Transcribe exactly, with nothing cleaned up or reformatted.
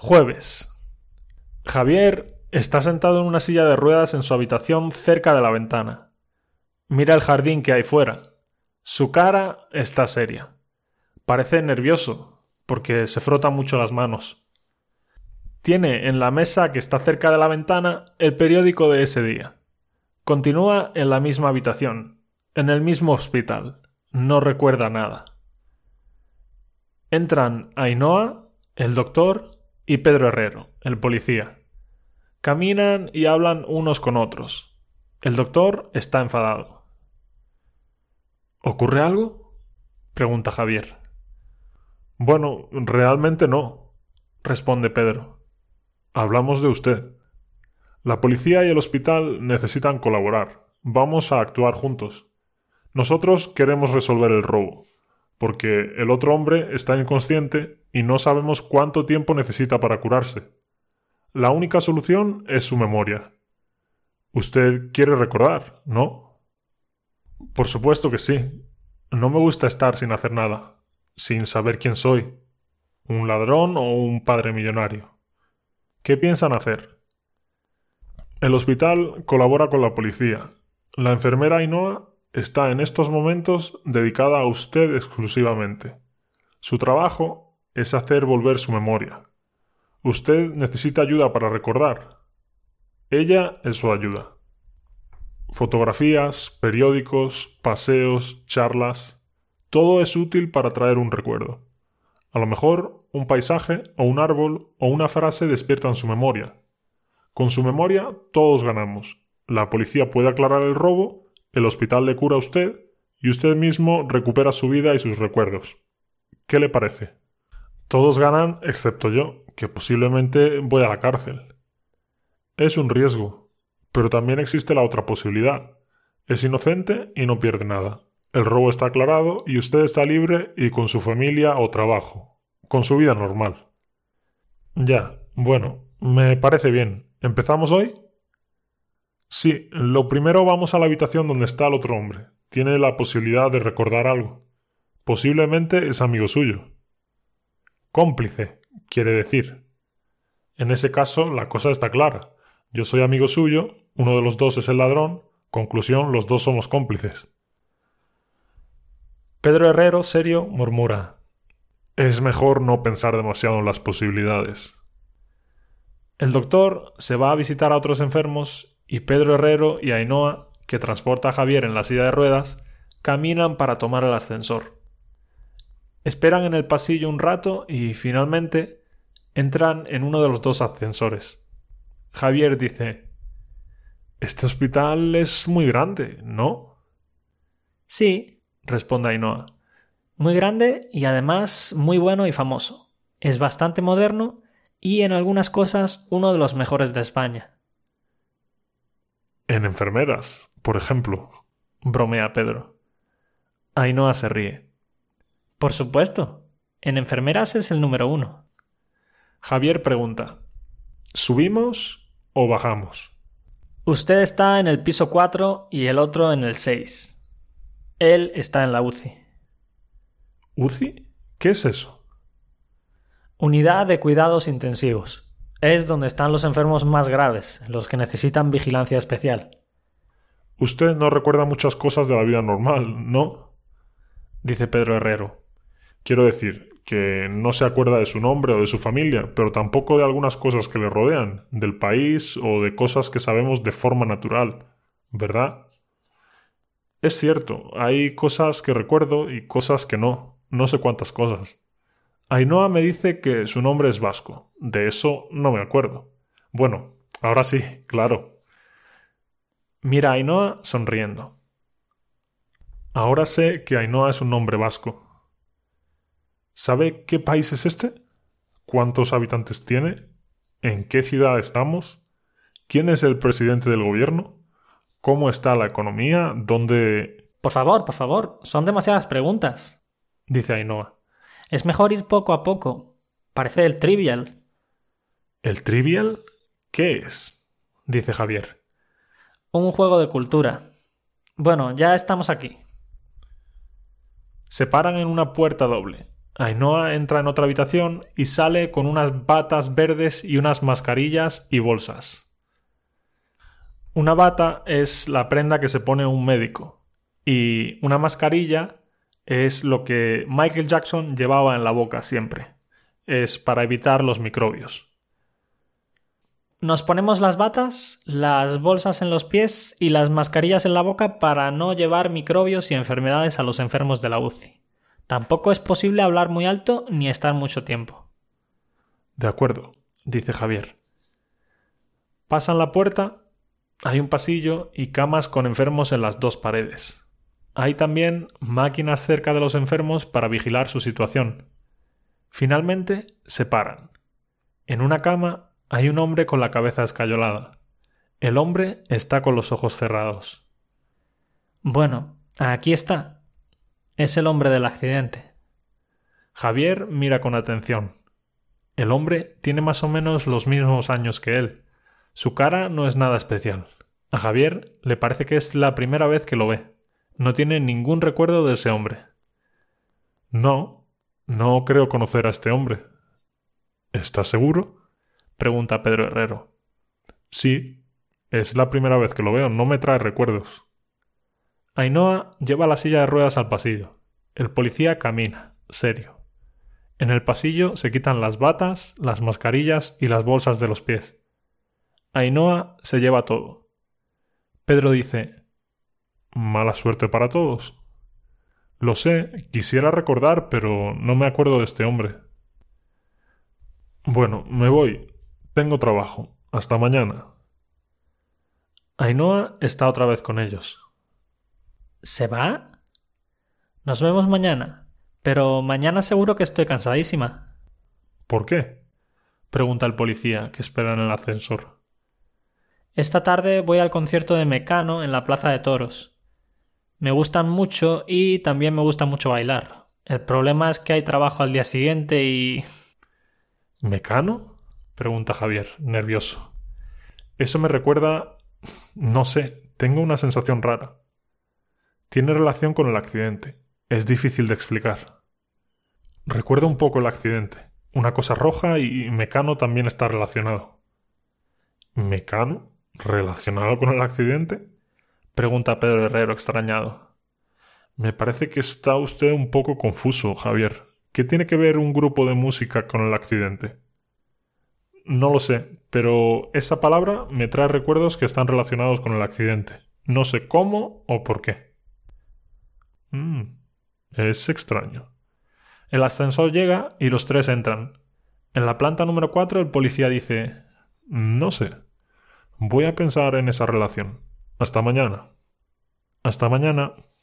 Jueves. Javier está sentado en una silla de ruedas en su habitación cerca de la ventana. Mira el jardín que hay fuera. Su cara está seria. Parece nervioso, porque se frota mucho las manos. Tiene en la mesa que está cerca de la ventana el periódico de ese día. Continúa en la misma habitación, en el mismo hospital. No recuerda nada. Entran Ainhoa, el doctor, y Pedro Herrero, el policía. Caminan y hablan unos con otros. El doctor está enfadado. ¿Ocurre algo?, pregunta Javier. Bueno, realmente no, responde Pedro. Hablamos de usted. La policía y el hospital necesitan colaborar. Vamos a actuar juntos. Nosotros queremos resolver el robo, porque el otro hombre está inconsciente y no sabemos cuánto tiempo necesita para curarse. La única solución es su memoria. Usted quiere recordar, ¿no? Por supuesto que sí. No me gusta estar sin hacer nada, sin saber quién soy. ¿Un ladrón o un padre millonario? ¿Qué piensan hacer? El hospital colabora con la policía. La enfermera Ainhoa está en estos momentos dedicada a usted exclusivamente. Su trabajo es hacer volver su memoria. Usted necesita ayuda para recordar. Ella es su ayuda. Fotografías, periódicos, paseos, charlas, todo es útil para traer un recuerdo. A lo mejor un paisaje o un árbol o una frase despiertan su memoria. Con su memoria todos ganamos. La policía puede aclarar el robo, el hospital le cura a usted y usted mismo recupera su vida y sus recuerdos. ¿Qué le parece? Todos ganan excepto yo, que posiblemente voy a la cárcel. Es un riesgo, pero también existe la otra posibilidad. Es inocente y no pierde nada. El robo está aclarado y usted está libre y con su familia o trabajo, con su vida normal. Ya, bueno, me parece bien. ¿Empezamos hoy? Sí, lo primero vamos a la habitación donde está el otro hombre. Tiene la posibilidad de recordar algo. Posiblemente es amigo suyo. Cómplice, quiere decir. En ese caso, la cosa está clara. Yo soy amigo suyo, uno de los dos es el ladrón. Conclusión, los dos somos cómplices. Pedro Herrero, serio, murmura: es mejor no pensar demasiado en las posibilidades. El doctor se va a visitar a otros enfermos y Pedro Herrero y Ainhoa, que transporta a Javier en la silla de ruedas, caminan para tomar el ascensor. Esperan en el pasillo un rato y, finalmente, entran en uno de los dos ascensores. Javier dice: «Este hospital es muy grande, ¿no?» «Sí», responde Ainhoa. «Muy grande y además muy bueno y famoso. Es bastante moderno y en algunas cosas uno de los mejores de España». «En enfermeras, por ejemplo», bromea Pedro. Ainhoa se ríe. «Por supuesto. En enfermeras es el número uno». Javier pregunta: ¿subimos o bajamos? Usted está en el piso cuatro y el otro en el seis. Él está en la U C I. ¿U C I? ¿Qué es eso? Unidad de cuidados intensivos. Es donde están los enfermos más graves, los que necesitan vigilancia especial. Usted no recuerda muchas cosas de la vida normal, ¿no?, dice Pedro Herrero. Quiero decir, que no se acuerda de su nombre o de su familia, pero tampoco de algunas cosas que le rodean, del país o de cosas que sabemos de forma natural, ¿verdad? Es cierto, hay cosas que recuerdo y cosas que no, no sé cuántas cosas. Ainhoa me dice que su nombre es vasco, de eso no me acuerdo. Bueno, ahora sí, claro. Mira a Ainhoa sonriendo. Ahora sé que Ainhoa es un nombre vasco. ¿Sabe qué país es este? ¿Cuántos habitantes tiene? ¿En qué ciudad estamos? ¿Quién es el presidente del gobierno? ¿Cómo está la economía? ¿Dónde...? Por favor, por favor, son demasiadas preguntas, dice Ainhoa. Es mejor ir poco a poco. Parece el Trivial. ¿El Trivial? ¿Qué es?, dice Javier. Un juego de cultura. Bueno, ya estamos aquí. Se paran en una puerta doble. Ainhoa entra en otra habitación y sale con unas batas verdes y unas mascarillas y bolsas. Una bata es la prenda que se pone un médico y una mascarilla es lo que Michael Jackson llevaba en la boca siempre. Es para evitar los microbios. Nos ponemos las batas, las bolsas en los pies y las mascarillas en la boca para no llevar microbios y enfermedades a los enfermos de la U C I. Tampoco es posible hablar muy alto ni estar mucho tiempo. De acuerdo, dice Javier. Pasan la puerta, hay un pasillo y camas con enfermos en las dos paredes. Hay también máquinas cerca de los enfermos para vigilar su situación. Finalmente se paran. En una cama hay un hombre con la cabeza escayolada. El hombre está con los ojos cerrados. Bueno, aquí está. Es el hombre del accidente. Javier mira con atención. El hombre tiene más o menos los mismos años que él. Su cara no es nada especial. A Javier le parece que es la primera vez que lo ve. No tiene ningún recuerdo de ese hombre. No, no creo conocer a este hombre. ¿Estás seguro?, pregunta Pedro Herrero. Sí, es la primera vez que lo veo, no me trae recuerdos. Ainhoa lleva la silla de ruedas al pasillo. El policía camina, serio. En el pasillo se quitan las batas, las mascarillas y las bolsas de los pies. Ainhoa se lleva todo. Pedro dice: Mala suerte para todos. Lo sé, quisiera recordar, pero no me acuerdo de este hombre. Bueno, me voy. Tengo trabajo. Hasta mañana. Ainhoa está otra vez con ellos. ¿Se va? Nos vemos mañana, pero mañana seguro que estoy cansadísima. ¿Por qué?, pregunta el policía que espera en el ascensor. Esta tarde voy al concierto de Mecano en la Plaza de Toros. Me gustan mucho y también me gusta mucho bailar. El problema es que hay trabajo al día siguiente y... ¿Mecano?, pregunta Javier, nervioso. Eso me recuerda... no sé, tengo una sensación rara. Tiene relación con el accidente. Es difícil de explicar. Recuerdo un poco el accidente. Una cosa roja y Mecano también está relacionado. ¿Mecano? ¿Relacionado con el accidente?, pregunta Pedro Herrero extrañado. Me parece que está usted un poco confuso, Javier. ¿Qué tiene que ver un grupo de música con el accidente? No lo sé, pero esa palabra me trae recuerdos que están relacionados con el accidente. No sé cómo o por qué. Mm, es extraño. El ascensor llega y los tres entran. En la planta número cuatro el policía dice: No sé. Voy a pensar en esa relación. Hasta mañana. Hasta mañana.